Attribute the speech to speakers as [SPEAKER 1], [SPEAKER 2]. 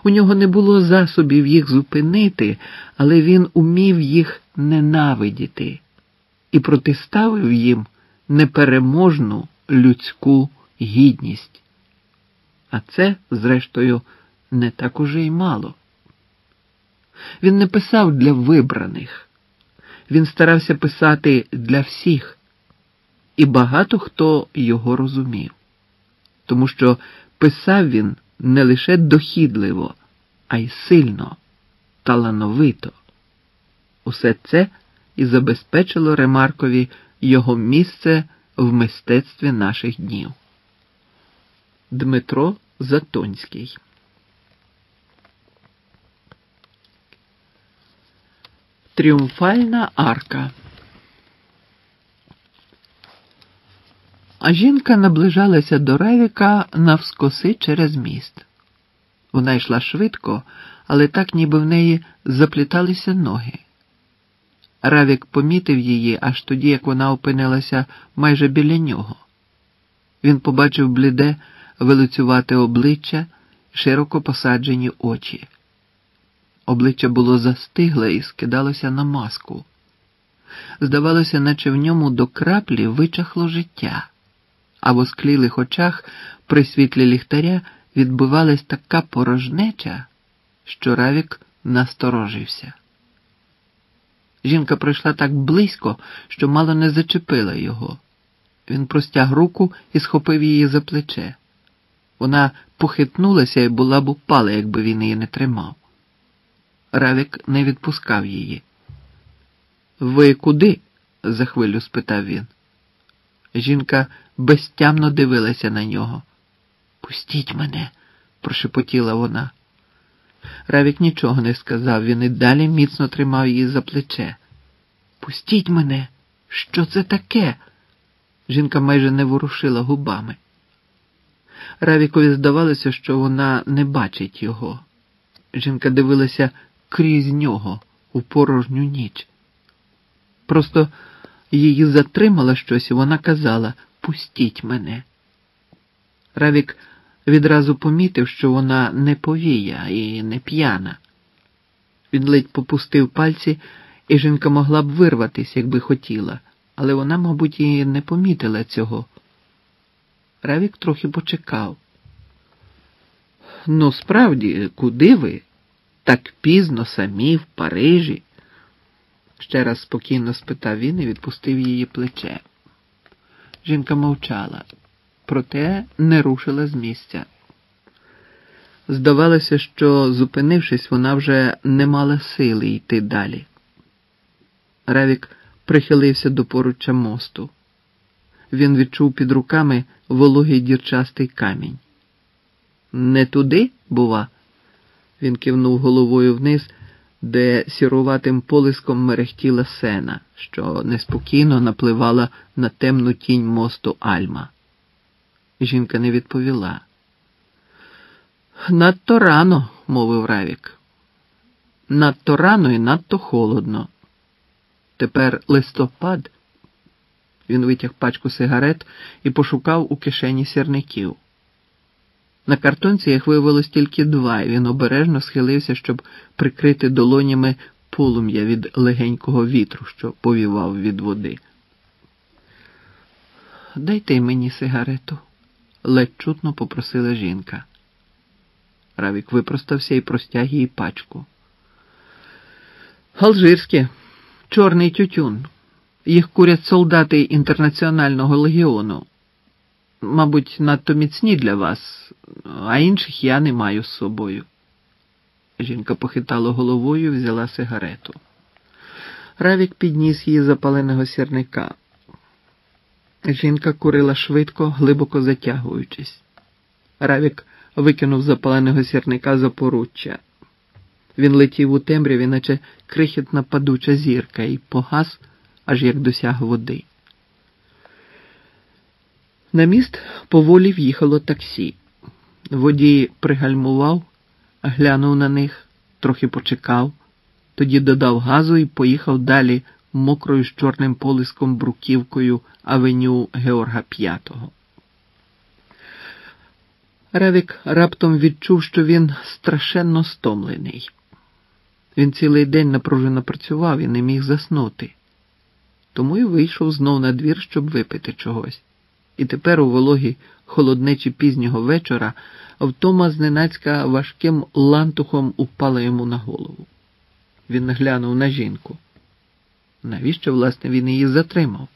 [SPEAKER 1] У нього не було засобів їх зупинити, але він умів їх ненавидіти і протиставив їм непереможну людську гідність. А це, зрештою, не так уже й мало. Він не писав для вибраних. Він старався писати для всіх. І багато хто його розумів. Тому що писав він не лише дохідливо, а й сильно, талановито. Усе це і забезпечило Ремаркові його місце в мистецтві наших днів. Дмитро Затонський. Тріумфальна арка. А жінка наближалася до Равіка навскоси через міст. Вона йшла швидко, але так, ніби в неї запліталися ноги. Равік помітив її аж тоді, як вона опинилася майже біля нього. Він побачив бліде, вилицювате обличчя, широко посаджені очі. Обличчя було застигле і скидалося на маску. Здавалося, наче в ньому до краплі вичахло життя, а в осклілих очах при світлі ліхтаря відбивалась така порожнеча, що Равік насторожився. Жінка пройшла так близько, що мало не зачепила його. Він простяг руку і схопив її за плече. Вона похитнулася і була б упала, якби він її не тримав. Равік не відпускав її. «Ви куди?» – за хвилю спитав він. Жінка безтямно дивилася на нього. «Пустіть мене!» – прошепотіла вона. Равік нічого не сказав, він і далі міцно тримав її за плече. «Пустіть мене! Що це таке?» Жінка майже не ворушила губами. Равікові здавалося, що вона не бачить його. Жінка дивилася крізь нього у порожню ніч. Просто її затримало щось, і вона казала «Пустіть мене». Равік відразу помітив, що вона не повія і не п'яна. Він ледь попустив пальці, і жінка могла б вирватися, якби хотіла, але вона, мабуть, і не помітила цього. Равік трохи почекав. «Ну, справді, куди ви? Так пізно самі в Парижі?» Ще раз спокійно спитав він і відпустив її плече. Жінка мовчала, проте не рушила з місця. Здавалося, що, зупинившись, вона вже не мала сили йти далі. Равік прихилився до поруччя мосту. Він відчув під руками вологий дірчастий камінь. «Не туди, бува?» Він кивнув головою вниз, де сіруватим полиском мерехтіла сена, що неспокійно напливала на темну тінь мосту Альма. Жінка не відповіла. «Надто рано», – мовив Равік. «Надто рано і надто холодно. Тепер листопад». Він витяг пачку сигарет і пошукав у кишені сірників. На картонці їх виявилось тільки 2, і він обережно схилився, щоб прикрити долонями полум'я від легенького вітру, що повівав від води. «Дайте й мені сигарету», – ледь чутно попросила жінка. Равік випростався і простяг їй пачку. «Алжирське, чорний тютюн. Їх курять солдати Інтернаціонального легіону. Мабуть, надто міцні для вас, а інших я не маю з собою». Жінка похитала головою і взяла сигарету. Равік підніс її запаленого сірника. Жінка курила швидко, глибоко затягуючись. Равік викинув запаленого сірника за поруччя. Він летів у темряві, наче крихітна падуча зірка, і погас, аж як досяг води. На міст поволі в'їхало таксі. Водій пригальмував, глянув на них, трохи почекав, тоді додав газу і поїхав далі мокрою з чорним полиском бруківкою авеню Георга V. Равік раптом відчув, що він страшенно стомлений. Він цілий день напружено працював і не міг заснути. Тому й вийшов знов на двір, щоб випити чогось. І тепер у вологі холоднечі пізнього вечора втома зненацька важким лантухом упала йому на голову. Він глянув на жінку. Навіщо, власне, він її затримав?